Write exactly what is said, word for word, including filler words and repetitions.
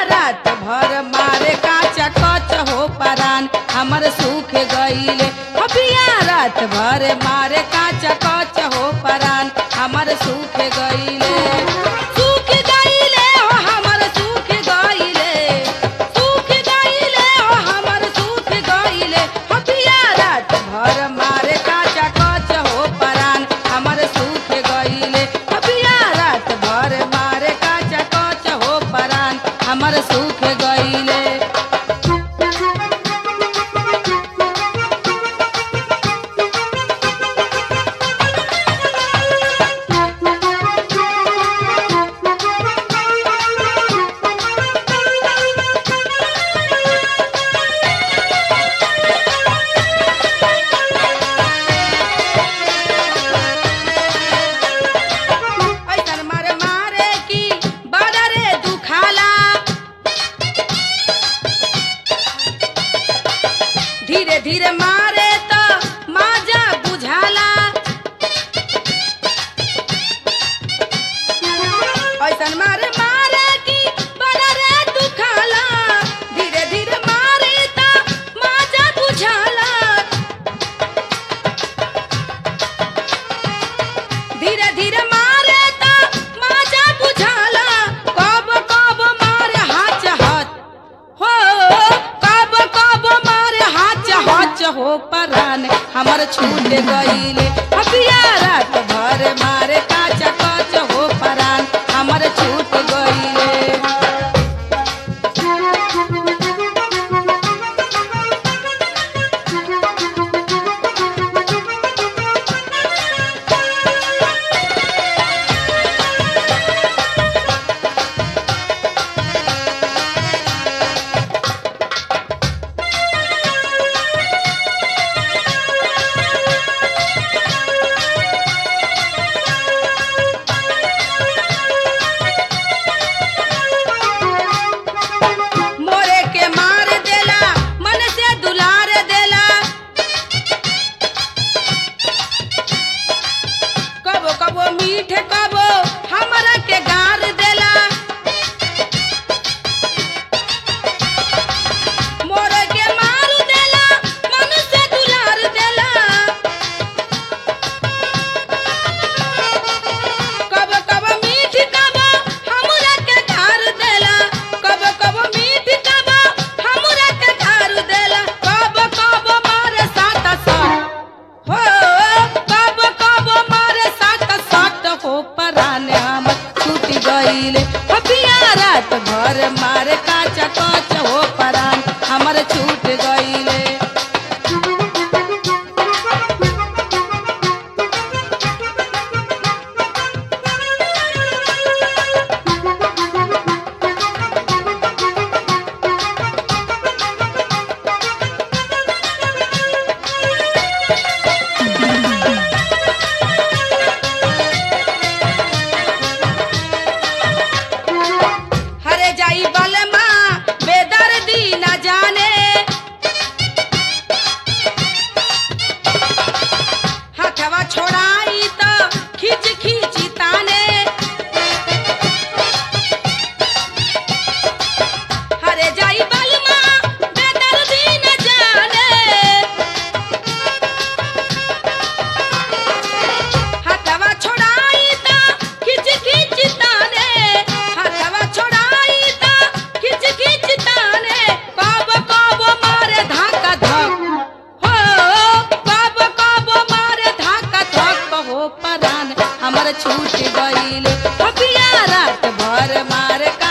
रात भर मारे काचा कच हो परान हमर सूख गईले अभिया रात भर मारे काचा कच हो परान हमर सूख गईले सूख गईले हो हमर सूख गईले सूख गईले हो हमर सूख गईले अभिया रात भर मारे काचा कच हो परान हमर सूख गईले अभिया रात भर मारे काचा कच हो परान हमर सूख गईले ऐसन मारे मारे की बड़ा रे दुखाला धीरे धीरे मारे तो माजा बुझाला ऐसन मारे मारे की बड़ा रे दुखाला धीरे धीरे मारे तो माजा बुझाला धीरे धीरे मारे तो माजा बुझाला कब कब मारे हाथ हाथ हो कब कब मारे हाथ हाथ हो परान हमर छूट गईले अभिया रात भर मारे काचा कच हो परान हमर छूट गईले मोरे के मार देला मन से दुलार देला कबो कबो मीठ कबो हमरा के गार देला मोरे के मार देला मन से दुलार देला कबो कबो मीठ कबो हमरा के गार देला कबो कबो मीठ कबो हमरा के गार देला कबो कबो मारे सात सात हो कबो कबो मारे सात सात हो परान हम छूट गईले अभिया रात भर मारे काचा कच हो परान हमर छूट गईले हरे जाई बलमा बेदर्दी न जाने हथवा छोड़ाई तो खींच खींच ताने हरे जाई बलमा बेदर्दी न जाने हथवा छोड़ाई तो खींच खींच ताने हथवा छोड़ाई तो खींच खींच ताने कब कब मारे धाका धक हो कब कब मारे धाका धक हो परान हमर छूट गईले अभिया रात भर मारे का